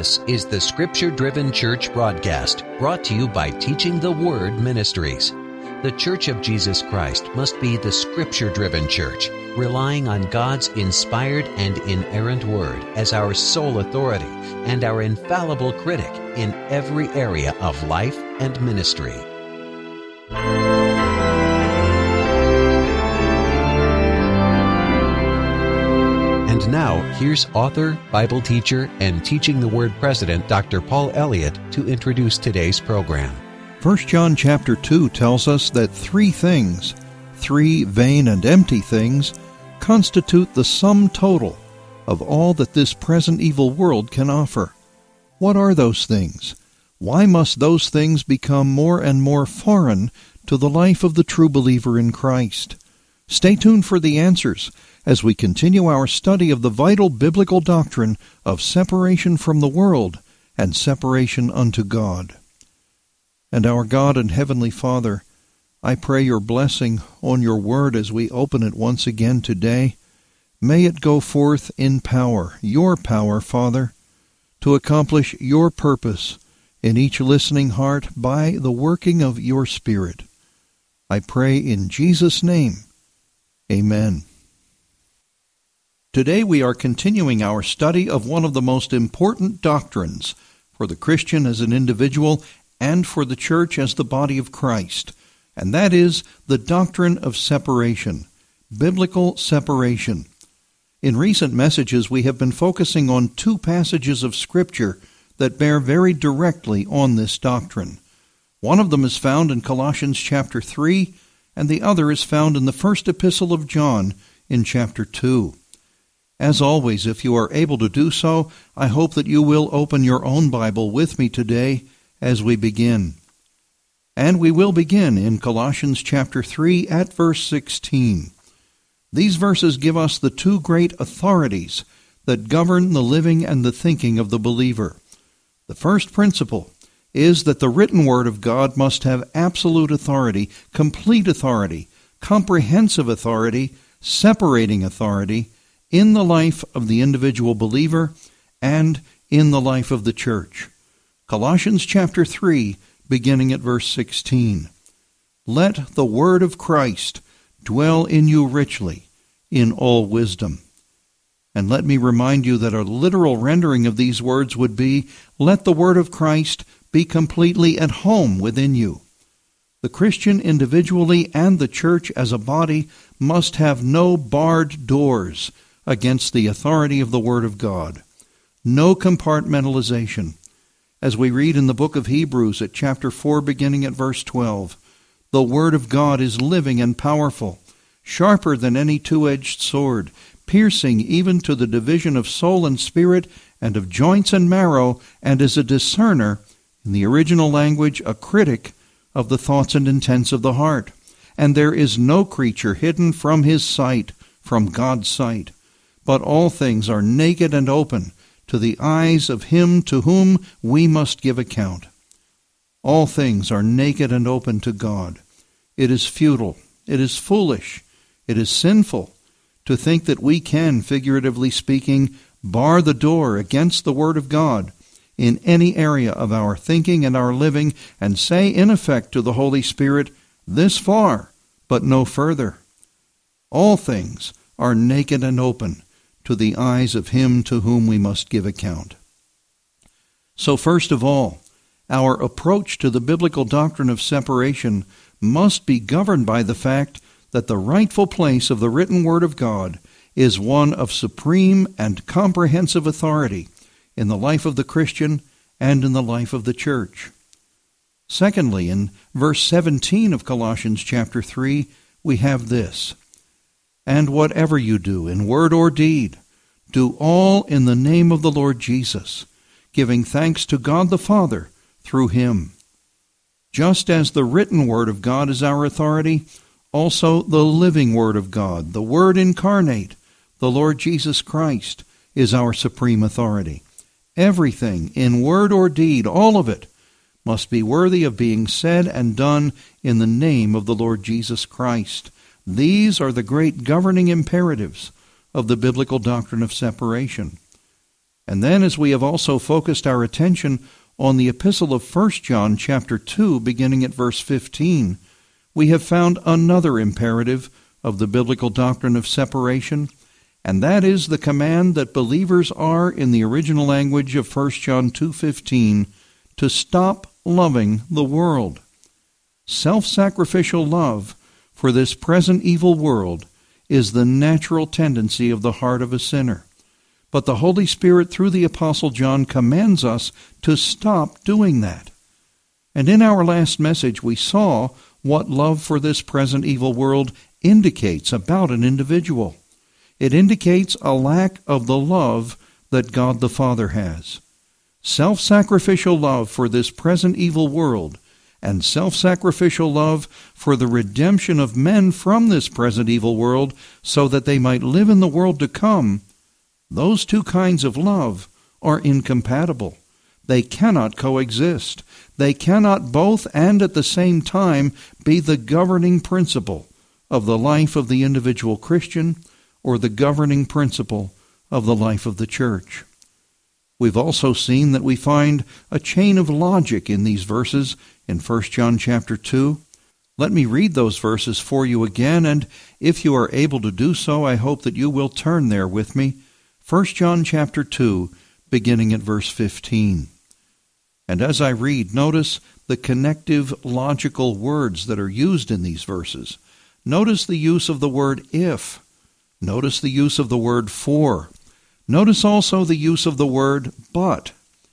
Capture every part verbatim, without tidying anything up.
This is the Scripture-Driven Church broadcast, brought to you by Teaching the Word Ministries. The Church of Jesus Christ must be the Scripture-Driven Church, relying on God's inspired and inerrant Word as our sole authority and our infallible critic in every area of life and ministry. And now, here's author, Bible teacher, and Teaching the Word president, Doctor Paul Elliott, to introduce today's program. First John chapter two tells us that three things, three vain and empty things, constitute the sum total of all that this present evil world can offer. What are those things? Why must those things become more and more foreign to the life of the true believer in Christ? Stay tuned for the answers as we continue our study of the vital biblical doctrine of separation from the world and separation unto God. And our God and Heavenly Father, I pray your blessing on your word as we open it once again today. May it go forth in power, your power, Father, to accomplish your purpose in each listening heart by the working of your Spirit. I pray in Jesus' name. Amen. Today we are continuing our study of one of the most important doctrines for the Christian as an individual and for the church as the body of Christ, and that is the doctrine of separation, biblical separation. In recent messages we have been focusing on two passages of Scripture that bear very directly on this doctrine. One of them is found in Colossians chapter three, and the other is found in the first epistle of John in chapter two. As always, if you are able to do so, I hope that you will open your own Bible with me today as we begin. And we will begin in Colossians chapter three at verse sixteen. These verses give us the two great authorities that govern the living and the thinking of the believer. The first principle is that the written Word of God must have absolute authority, complete authority, comprehensive authority, separating authority, in the life of the individual believer and in the life of the church. Colossians chapter three, beginning at verse sixteen. Let the word of Christ dwell in you richly, in all wisdom. And let me remind you that a literal rendering of these words would be, let the word of Christ be completely at home within you. The Christian individually and the church as a body must have no barred doors against the authority of the Word of God. No compartmentalization. As we read in the book of Hebrews at chapter four, beginning at verse twelve, the Word of God is living and powerful, sharper than any two-edged sword, piercing even to the division of soul and spirit and of joints and marrow, and is a discerner, in the original language, a critic of the thoughts and intents of the heart. And there is no creature hidden from his sight, from God's sight, but all things are naked and open to the eyes of him to whom we must give account. All things are naked and open to God. It is futile, it is foolish, it is sinful to think that we can, figuratively speaking, bar the door against the Word of God in any area of our thinking and our living and say, in effect, to the Holy Spirit, this far, but no further. All things are naked and open to the eyes of him to whom we must give account. So first of all, our approach to the biblical doctrine of separation must be governed by the fact that the rightful place of the written Word of God is one of supreme and comprehensive authority in the life of the Christian and in the life of the church. Secondly, in verse seventeen of Colossians chapter three, we have this, and whatever you do, in word or deed, do all in the name of the Lord Jesus, giving thanks to God the Father through him. Just as the written Word of God is our authority, also the living Word of God, the Word incarnate, the Lord Jesus Christ, is our supreme authority. Everything, in word or deed, all of it, must be worthy of being said and done in the name of the Lord Jesus Christ. These are the great governing imperatives of the biblical doctrine of separation. And then, as we have also focused our attention on the epistle of First John chapter two, beginning at verse fifteen, we have found another imperative of the biblical doctrine of separation, and that is the command that believers are, in the original language of First John two fifteen, to stop loving the world. Self-sacrificial love for this present evil world is the natural tendency of the heart of a sinner. But the Holy Spirit, through the Apostle John, commands us to stop doing that. And in our last message, we saw what love for this present evil world indicates about an individual. It indicates a lack of the love that God the Father has. Self-sacrificial love for this present evil world and self-sacrificial love for the redemption of men from this present evil world so that they might live in the world to come, those two kinds of love are incompatible. They cannot coexist. They cannot both and at the same time be the governing principle of the life of the individual Christian or the governing principle of the life of the church. We've also seen that we find a chain of logic in these verses in First John chapter two. Let me read those verses for you again, and if you are able to do so, I hope that you will turn there with me. First John chapter two, beginning at verse fifteen. And as I read, notice the connective logical words that are used in these verses. Notice the use of the word if. Notice the use of the word for. Notice also the use of the word but.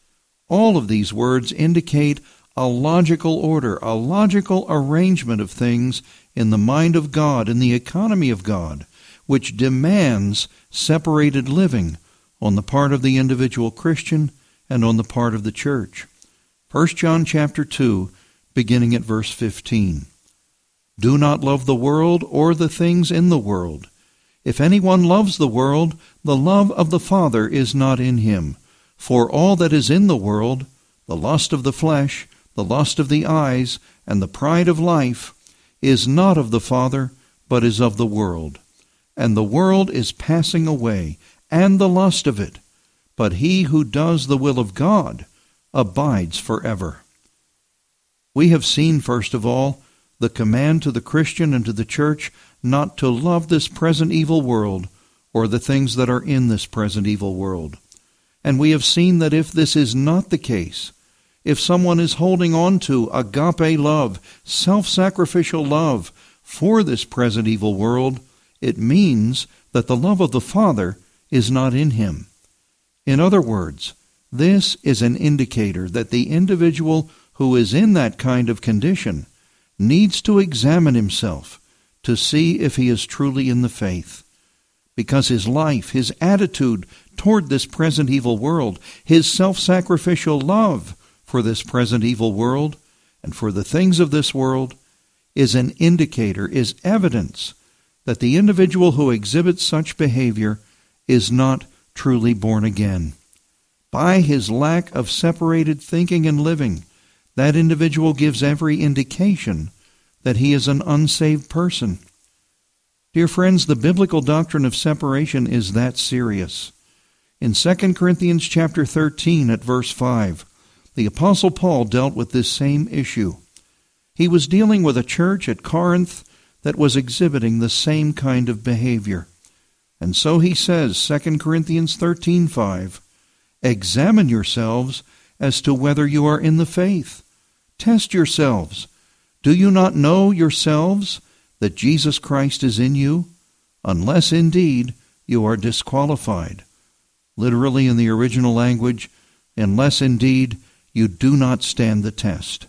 All of these words indicate a logical order, a logical arrangement of things in the mind of God, in the economy of God, which demands separated living on the part of the individual Christian and on the part of the church. First John chapter two, beginning at verse fifteen. Do not love the world or the things in the world. If anyone loves the world, the love of the Father is not in him. For all that is in the world, the lust of the flesh, the lust of the eyes, and the pride of life, is not of the Father, but is of the world. And the world is passing away, and the lust of it. But he who does the will of God abides forever. We have seen, first of all, the command to the Christian and to the church not to love this present evil world or the things that are in this present evil world. And we have seen that if this is not the case, if someone is holding on to agape love, self-sacrificial love for this present evil world, it means that the love of the Father is not in him. In other words, this is an indicator that the individual who is in that kind of condition needs to examine himself to see if he is truly in the faith. Because his life, his attitude toward this present evil world, his self-sacrificial love for this present evil world and for the things of this world is an indicator, is evidence that the individual who exhibits such behavior is not truly born again. By his lack of separated thinking and living, that individual gives every indication that he is an unsaved person. Dear friends, the biblical doctrine of separation is that serious. In Second Corinthians chapter thirteen at verse five, the Apostle Paul dealt with this same issue. He was dealing with a church at Corinth that was exhibiting the same kind of behavior. And so he says, Second Corinthians thirteen five, examine yourselves as to whether you are in the faith. Test yourselves. Do you not know yourselves that Jesus Christ is in you? Unless indeed you are disqualified. Literally in the original language, unless indeed you do not stand the test.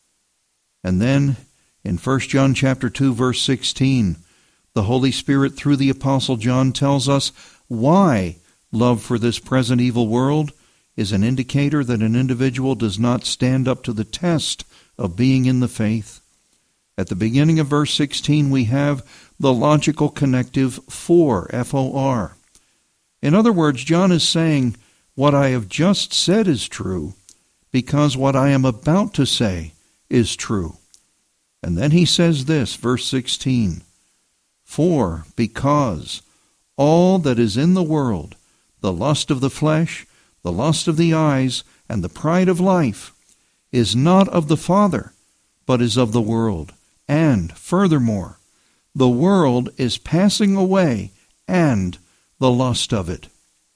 And then in First John chapter two, verse sixteen, the Holy Spirit through the Apostle John tells us why love for this present evil world is an indicator that an individual does not stand up to the test of being in the faith. At the beginning of verse sixteen, we have the logical connective for, F O R. In other words, John is saying, what I have just said is true, because what I am about to say is true. And then he says this, verse sixteen, for, because, all that is in the world, the lust of the flesh, the lust of the eyes, and the pride of life, is not of the Father, but is of the world. And, furthermore, the world is passing away, and the lust of it.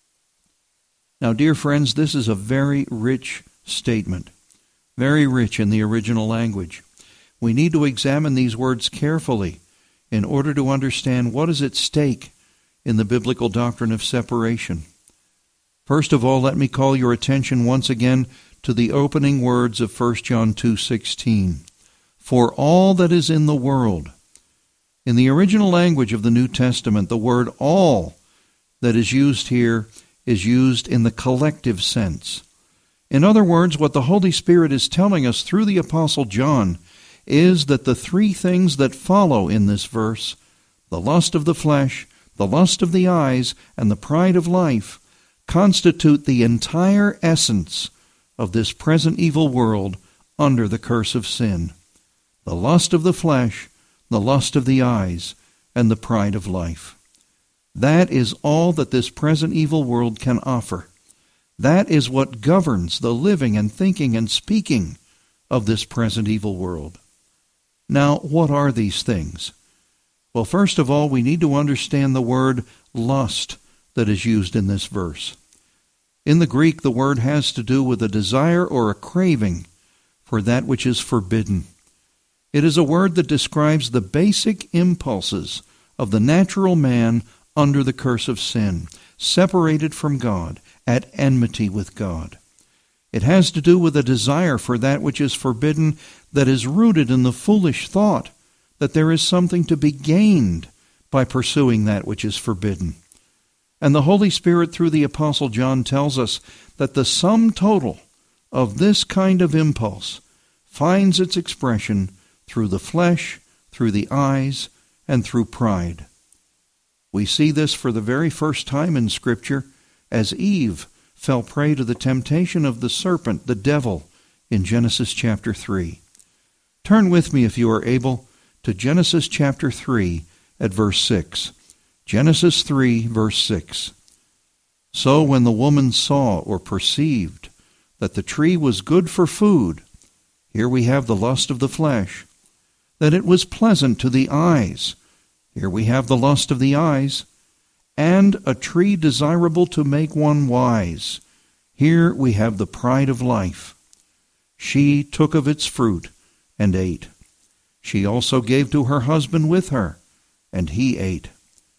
Now, dear friends, this is a very rich statement, very rich in the original language. We need to examine these words carefully in order to understand what is at stake in the biblical doctrine of separation. First of all, let me call your attention once again to the opening words of First John two sixteen. For all that is in the world. In the original language of the New Testament, the word all that is used here is used in the collective sense. In other words, what the Holy Spirit is telling us through the Apostle John is that the three things that follow in this verse, the lust of the flesh, the lust of the eyes, and the pride of life, constitute the entire essence of this present evil world under the curse of sin. The lust of the flesh, the lust of the eyes, and the pride of life. That is all that this present evil world can offer. That is what governs the living and thinking and speaking of this present evil world. Now, what are these things? Well, first of all, we need to understand the word lust that is used in this verse. In the Greek, the word has to do with a desire or a craving for that which is forbidden. It is a word that describes the basic impulses of the natural man under the curse of sin, separated from God, at enmity with God. It has to do with a desire for that which is forbidden that is rooted in the foolish thought that there is something to be gained by pursuing that which is forbidden. And the Holy Spirit through the Apostle John tells us that the sum total of this kind of impulse finds its expression through the flesh, through the eyes, and through pride. We see this for the very first time in Scripture as Eve fell prey to the temptation of the serpent, the devil, in Genesis chapter three. Turn with me, if you are able, to Genesis chapter three at verse six. Genesis three, verse six. So when the woman saw or perceived that the tree was good for food, here we have the lust of the flesh, that it was pleasant to the eyes, here we have the lust of the eyes, and a tree desirable to make one wise, here we have the pride of life. She took of its fruit and ate. She also gave to her husband with her, and he ate.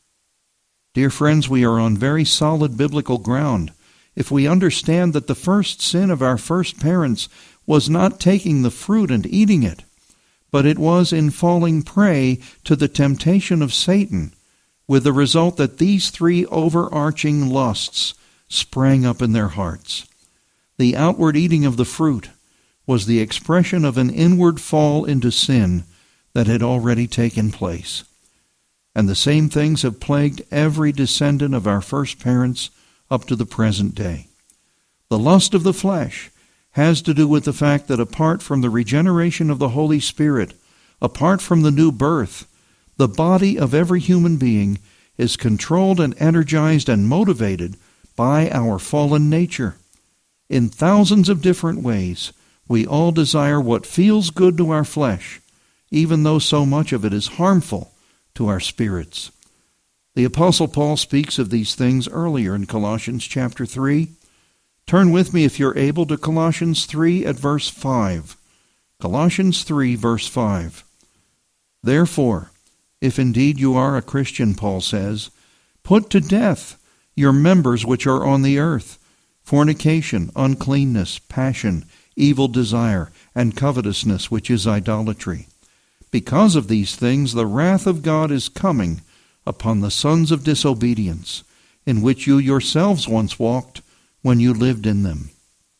Dear friends, we are on very solid biblical ground if we understand that the first sin of our first parents was not taking the fruit and eating it, but it was in falling prey to the temptation of Satan, with the result that these three overarching lusts sprang up in their hearts. The outward eating of the fruit was the expression of an inward fall into sin that had already taken place. And the same things have plagued every descendant of our first parents up to the present day. The lust of the flesh has to do with the fact that apart from the regeneration of the Holy Spirit, apart from the new birth, the body of every human being is controlled and energized and motivated by our fallen nature. In thousands of different ways, we all desire what feels good to our flesh, even though so much of it is harmful to our spirits. The Apostle Paul speaks of these things earlier in Colossians chapter three. Turn with me, if you're able, to Colossians three at verse five. Colossians three, verse five. Therefore, if indeed you are a Christian, Paul says, put to death your members which are on the earth, fornication, uncleanness, passion, evil desire, and covetousness, which is idolatry. Because of these things the wrath of God is coming upon the sons of disobedience, in which you yourselves once walked when you lived in them.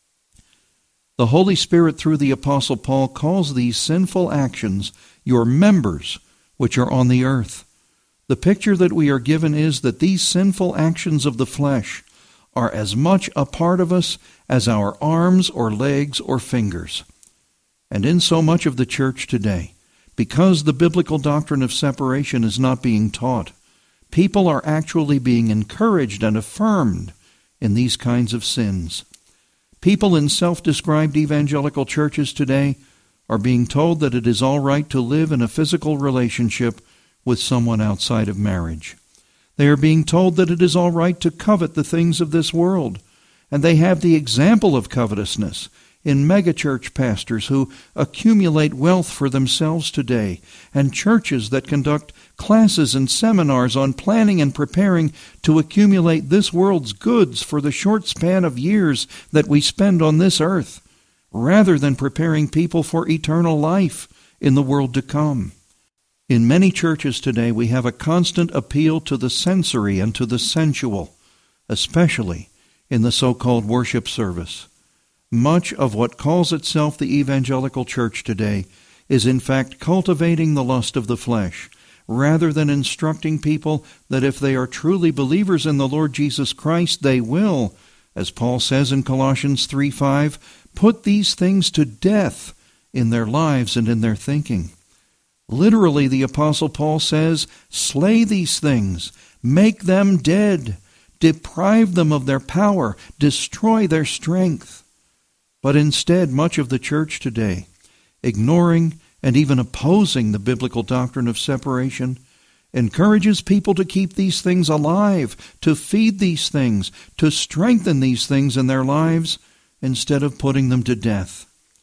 The Holy Spirit through the Apostle Paul calls these sinful actions your members which are on the earth. The picture that we are given is that these sinful actions of the flesh are as much a part of us as our arms or legs or fingers. And in so much of the church today, because the biblical doctrine of separation is not being taught, people are actually being encouraged and affirmed in these kinds of sins. People in self-described evangelical churches today are being told that it is all right to live in a physical relationship with someone outside of marriage. They are being told that it is all right to covet the things of this world, and they have the example of covetousness in megachurch pastors who accumulate wealth for themselves today, and churches that conduct classes and seminars on planning and preparing to accumulate this world's goods for the short span of years that we spend on this earth, rather than preparing people for eternal life in the world to come. In many churches today, we have a constant appeal to the sensory and to the sensual, especially in the so-called worship service. Much of what calls itself the evangelical church today is in fact cultivating the lust of the flesh, rather than instructing people that if they are truly believers in the Lord Jesus Christ, they will, as Paul says in Colossians three five, put these things to death in their lives and in their thinking. Literally, the Apostle Paul says, slay these things, make them dead, deprive them of their power, destroy their strength. But instead, much of the church today, ignoring and even opposing the biblical doctrine of separation, encourages people to keep these things alive, to feed these things, to strengthen these things in their lives, instead of putting them to death.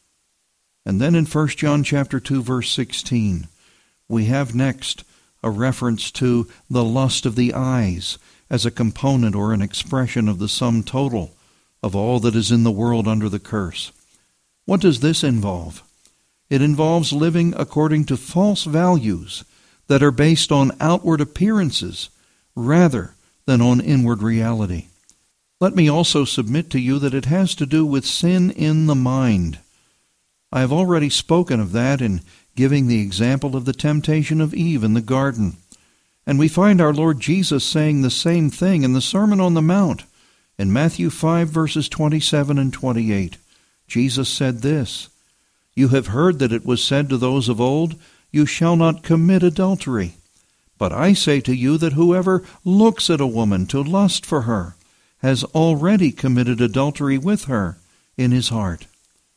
And then in First John chapter two, verse sixteen, we have next a reference to the lust of the eyes as a component or an expression of the sum total of all that is in the world under the curse. What does this involve? It involves living according to false values that are based on outward appearances rather than on inward reality. Let me also submit to you that it has to do with sin in the mind. I have already spoken of that in giving the example of the temptation of Eve in the garden. And we find our Lord Jesus saying the same thing in the Sermon on the Mount. In Matthew five, verses twenty-seven and twenty-eight, Jesus said this, "You have heard that it was said to those of old, 'You shall not commit adultery.' But I say to you that whoever looks at a woman to lust for her has already committed adultery with her in his heart."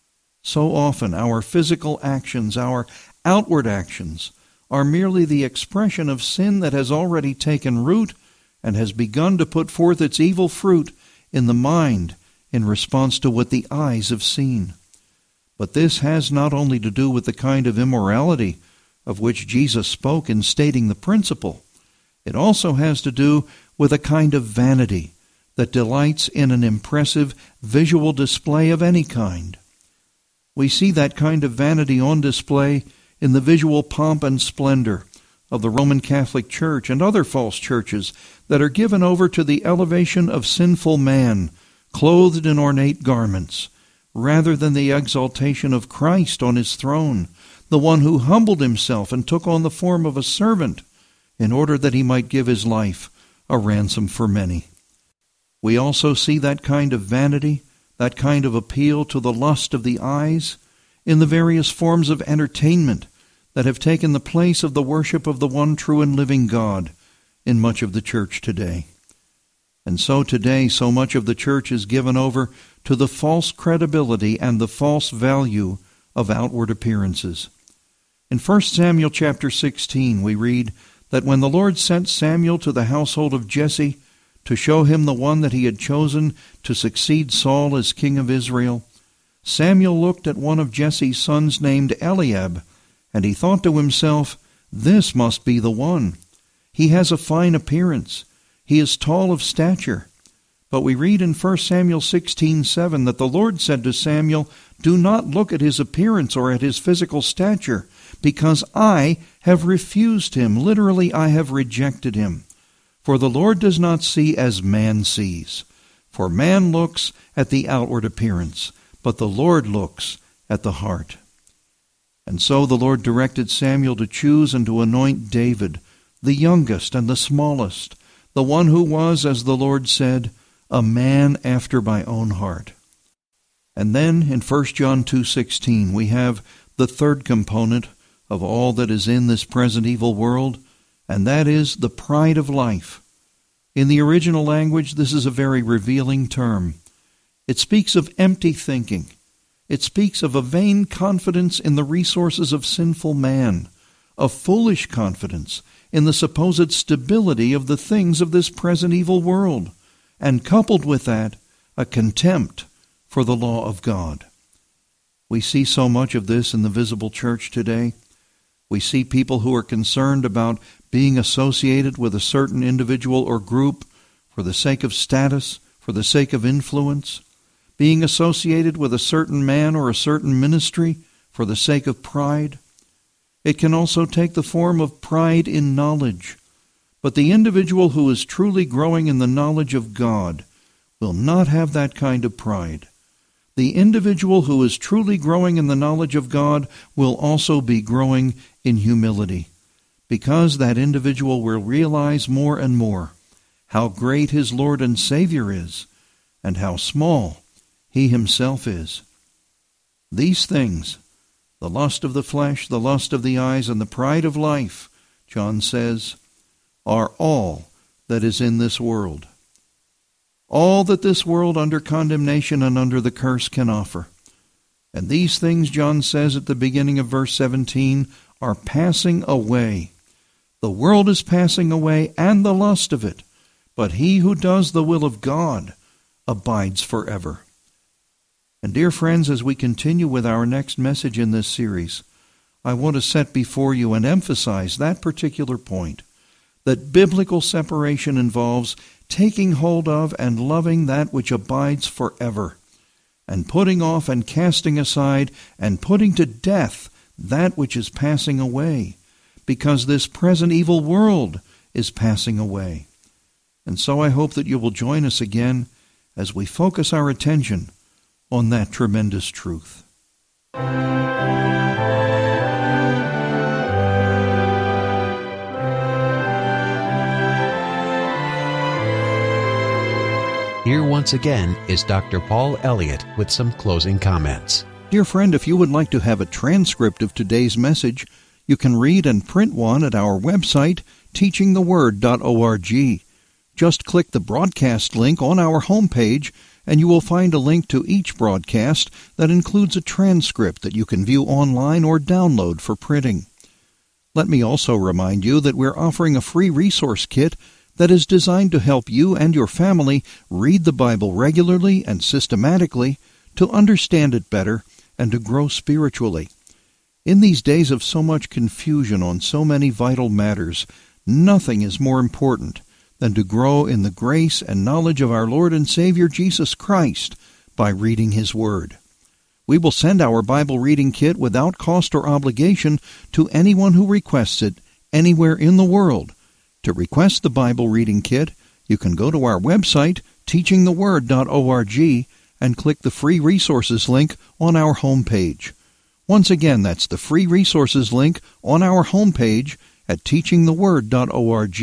So often our physical actions, our outward actions, are merely the expression of sin that has already taken root and has begun to put forth its evil fruit in the mind in response to what the eyes have seen. But this has not only to do with the kind of immorality of which Jesus spoke in stating the principle, it also has to do with a kind of vanity that delights in an impressive visual display of any kind. We see that kind of vanity on display in the visual pomp and splendor of the Roman Catholic Church and other false churches that are given over to the elevation of sinful man, clothed in ornate garments, rather than the exaltation of Christ on his throne, the one who humbled himself and took on the form of a servant in order that he might give his life a ransom for many. We also see that kind of vanity, that kind of appeal to the lust of the eyes, in the various forms of entertainment that have taken the place of the worship of the one true and living God in much of the church today. And so today, so much of the church is given over to the false credibility and the false value of outward appearances. In First Samuel chapter sixteen, we read that when the Lord sent Samuel to the household of Jesse to show him the one that he had chosen to succeed Saul as king of Israel, Samuel looked at one of Jesse's sons named Eliab, and he thought to himself, "This must be the one. He has a fine appearance. He is tall of stature." But we read in First Samuel sixteen seven that the Lord said to Samuel, "Do not look at his appearance or at his physical stature, because I have refused him." Literally, I have rejected him. For the Lord does not see as man sees. For man looks at the outward appearance, but the Lord looks at the heart. And so the Lord directed Samuel to choose and to anoint David, the youngest and the smallest, the one who was, as the Lord said, a man after my own heart. And then in First John two sixteen we have the third component of all that is in this present evil world, and that is the pride of life. In the original language, this is a very revealing term. It speaks of empty thinking. It speaks of a vain confidence in the resources of sinful man, of foolish confidence in the supposed stability of the things of this present evil world, and coupled with that, a contempt for the law of God. We see so much of this in the visible church today. We see people who are concerned about being associated with a certain individual or group for the sake of status, for the sake of influence, being associated with a certain man or a certain ministry for the sake of pride. It can also take the form of pride in knowledge. But the individual who is truly growing in the knowledge of God will not have that kind of pride. The individual who is truly growing in the knowledge of God will also be growing in humility, because that individual will realize more and more how great his Lord and Savior is, and how small he himself is. These things, the lust of the flesh, the lust of the eyes, and the pride of life, John says, are all that is in this world. All that this world under condemnation and under the curse can offer. And these things, John says at the beginning of verse seventeen, are passing away. The world is passing away and the lust of it, but he who does the will of God abides forever. And dear friends, as we continue with our next message in this series, I want to set before you and emphasize that particular point, that biblical separation involves taking hold of and loving that which abides forever, and putting off and casting aside and putting to death that which is passing away, because this present evil world is passing away. And so I hope that you will join us again as we focus our attention on that tremendous truth. Here once again is Doctor Paul Elliott with some closing comments. Dear friend, if you would like to have a transcript of today's message, you can read and print one at our website, teaching the word dot org. Just click the broadcast link on our homepage, and you will find a link to each broadcast that includes a transcript that you can view online or download for printing. Let me also remind you that we're offering a free resource kit that is designed to help you and your family read the Bible regularly and systematically, to understand it better, and to grow spiritually. In these days of so much confusion on so many vital matters, nothing is more important than to grow in the grace and knowledge of our Lord and Savior Jesus Christ by reading His Word. We will send our Bible reading kit without cost or obligation to anyone who requests it anywhere in the world. To request the Bible reading kit, you can go to our website, teaching the word dot org, and click the free resources link on our homepage. Once again, that's the free resources link on our homepage at teaching the word dot org.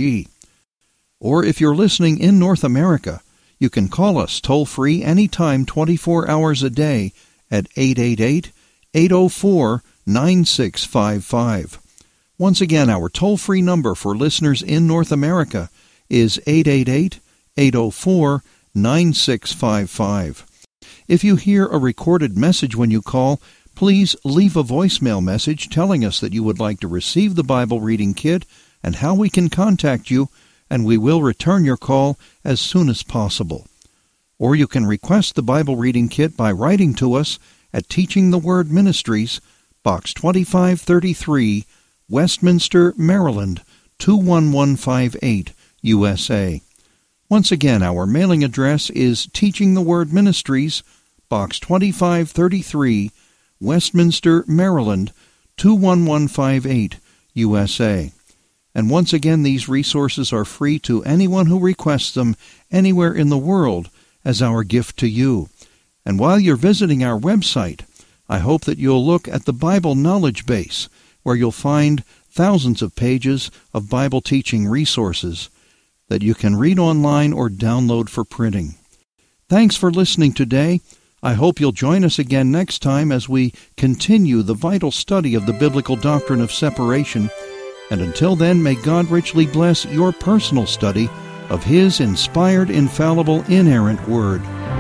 Or if you're listening in North America, you can call us toll-free anytime twenty-four hours a day at eight eight eight, eight oh four, nine six five five. Once again, our toll-free number for listeners in North America is eight eight eight, eight oh four, nine six five five. If you hear a recorded message when you call, please leave a voicemail message telling us that you would like to receive the Bible reading kit and how we can contact you, and we will return your call as soon as possible. Or you can request the Bible reading kit by writing to us at Teaching the Word Ministries, Box twenty-five thirty-three, Westminster, Maryland, two one one five eight, U S A. Once again, our mailing address is Teaching the Word Ministries, Box twenty-five thirty-three, Westminster, Maryland, two one one five eight, U S A. And once again, these resources are free to anyone who requests them anywhere in the world as our gift to you. And while you're visiting our website, I hope that you'll look at the Bible Knowledge Base, where you'll find thousands of pages of Bible teaching resources that you can read online or download for printing. Thanks for listening today. I hope you'll join us again next time as we continue the vital study of the biblical doctrine of separation. And until then, may God richly bless your personal study of His inspired, infallible, inerrant Word.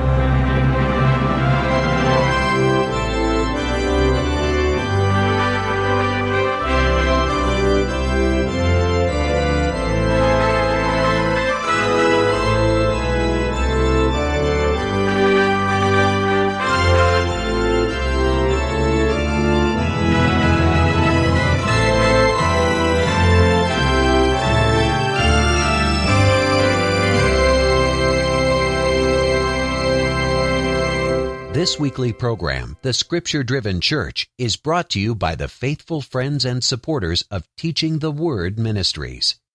This weekly program, The Scripture-Driven Church, is brought to you by the faithful friends and supporters of Teaching the Word Ministries.